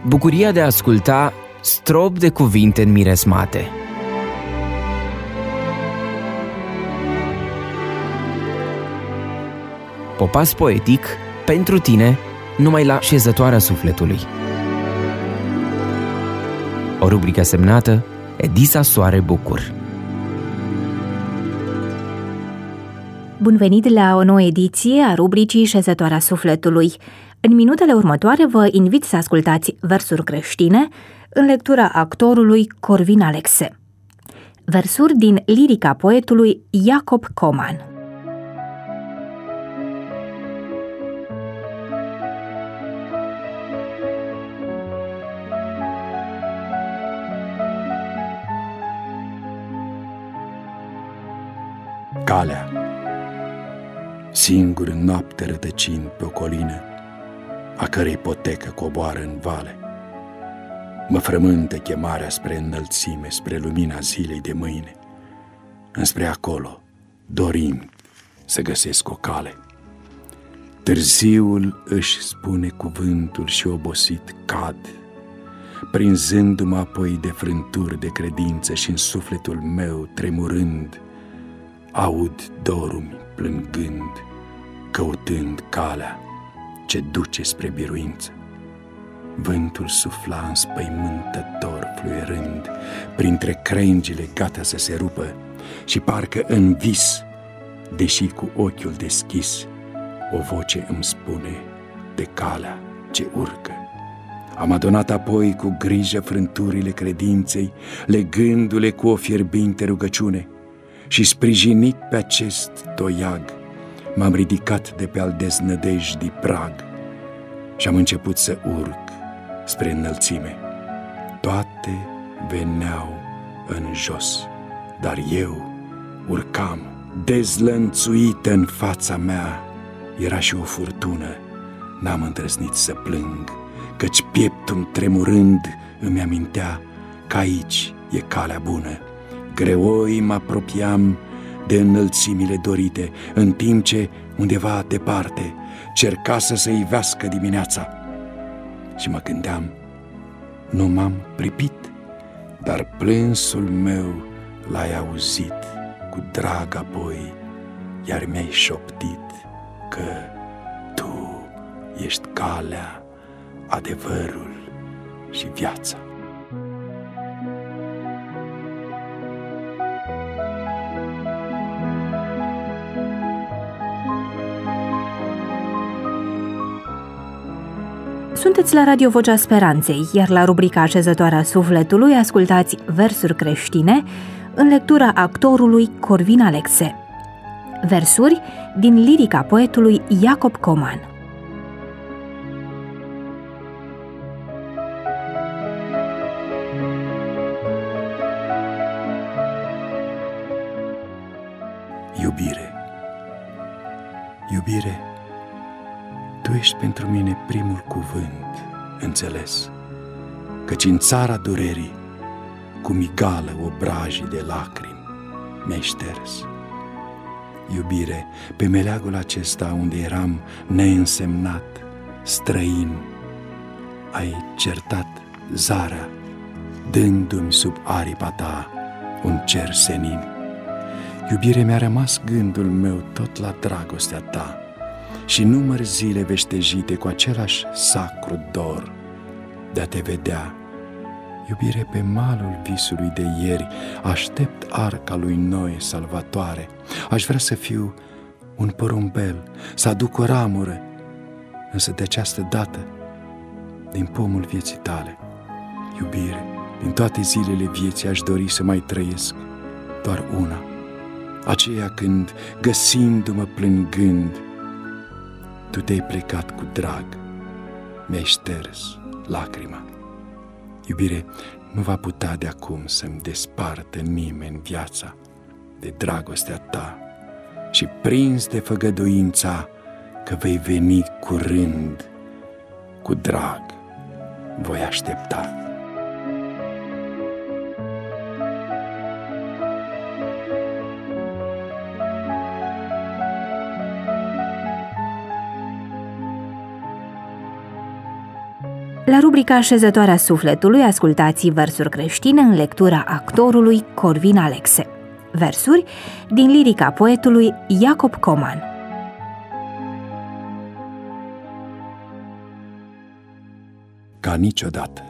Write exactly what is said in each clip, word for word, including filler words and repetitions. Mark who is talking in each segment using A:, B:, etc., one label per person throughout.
A: Bucuria de a asculta strop de cuvinte înmiresmate. Popas poetic pentru tine, numai la Șezătoarea Sufletului. O rubrică semnată Edisa Soare Bucur.
B: Bun venit la o nouă ediție a rubricii Șezătoarea Sufletului. În minutele următoare vă invit să ascultați versuri creștine în lectura actorului Corvin Alexe. Versuri din lirica poetului Iacob Coman.
C: Calea. Singur în noapte rătăcind pe o colină, a cărei potecă coboară în vale, mă frământă chemarea spre înălțime, spre lumina zilei de mâine. Înspre acolo, dorind să găsesc o cale. Târziul își spune cuvântul și obosit cad, prinzându-mă apoi de frânturi de credință și în sufletul meu tremurând, aud dorul plângând, căutând calea ce duce spre biruință. Vântul sufla înspăimântător fluierând printre crengile gata să se rupă și parcă în vis, deși cu ochiul deschis, o voce îmi spune de calea ce urcă. Am adunat apoi cu grijă frânturile credinței, legându-le cu o fierbinte rugăciune, și sprijinit pe acest toiag, m-am ridicat de pe al deznădejdii prag și am început să urc spre înălțime. Toate veneau în jos, dar eu urcam. Dezlănțuită în fața mea era și o furtună. N-am îndrăznit să plâng, căci pieptul tremurând îmi amintea că aici e calea bună. Greoi mă apropiam de înălțimile dorite, în timp ce, undeva departe, cerca să se ivească dimineața. Și mă gândeam, nu m-am pripit, dar plânsul meu l-ai auzit cu drag apoi, iar mi-ai șoptit că tu ești calea, adevărul și viața.
B: Sunteți la Radio Vocea Speranței, iar la rubrica Șezătoarea Sufletului ascultați versuri creștine în lectura actorului Corvin Alexe. Versuri din lirica poetului Iacob Coman.
C: Iubire, iubire, tu ești pentru mine primul cuvânt înțeles, căci în țara durerii, cu migală obrajii de lacrimi, mi-ai șters. Iubire, pe meleagul acesta unde eram neînsemnat, străin, ai certat zarea, dându-mi sub aripa ta un cer senin. Iubire, mi-a rămas gândul meu tot la dragostea ta și număr zile veștejite cu același sacru dor de a te vedea. Iubire, pe malul visului de ieri aștept arca lui Noe salvatoare. Aș vrea să fiu un porumbel, să aduc o ramură, însă de această dată din pomul vieții tale. Iubire, din toate zilele vieții aș dori să mai trăiesc doar una, aceea când, găsindu-mă plângând, tu te-ai plecat cu drag, mi-ai șters lacrima. Iubire, nu va putea de acum să-mi despartă nimeni viața de dragostea ta și prins de făgăduința că vei veni curând, cu drag voi aștepta.
B: La rubrica Așezătoarea sufletului ascultați versuri creștine în lectura actorului Corvin Alexe. Versuri din lirica poetului Iacob Coman.
C: Ca niciodată.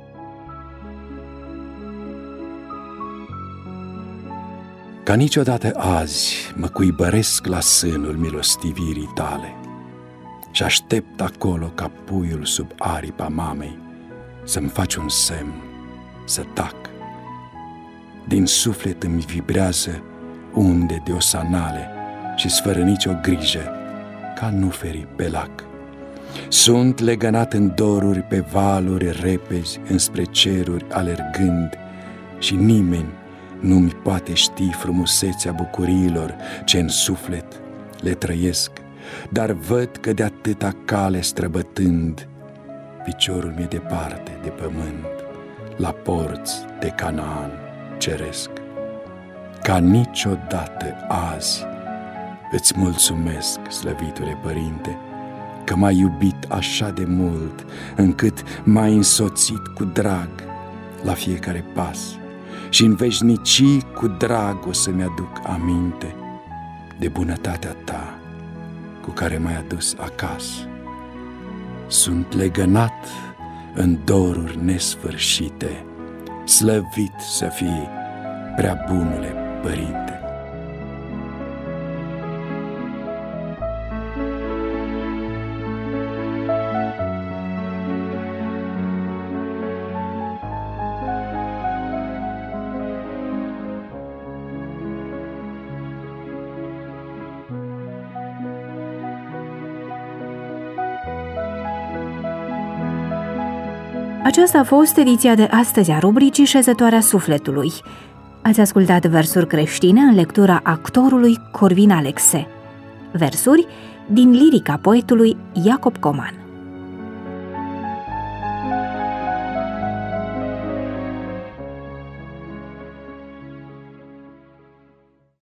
C: Ca niciodată azi mă cuibăresc la sânul milostivirii tale și aștept acolo ca puiul sub aripa mamei să-mi faci un semn, să tac. Din suflet îmi vibrează unde de osanale și-s fără nicio grijă, ca nuferii pe lac. Sunt legănat în doruri pe valuri repezi înspre ceruri alergând și nimeni nu-mi poate ști frumusețea bucuriilor ce în suflet le trăiesc, dar văd că de atâta cale străbătând, piciorul mi-e departe de pământ, la porți de Canaan ceresc. Ca niciodată azi îți mulțumesc, slăvitule Părinte, că m-ai iubit așa de mult, încât m-ai însoțit cu drag la fiecare pas și în veșnicii cu drag o să-mi aduc aminte de bunătatea ta cu care m-ai adus acasă. Sunt legănat în doruri nesfârșite, slăvit să fii, prea bunule Părinte.
B: Aceasta a fost ediția de astăzi a rubricii Șezătoarea sufletului. Ați ascultat versuri creștine în lectura actorului Corvin Alexe. Versuri din lirica poetului Iacob Coman.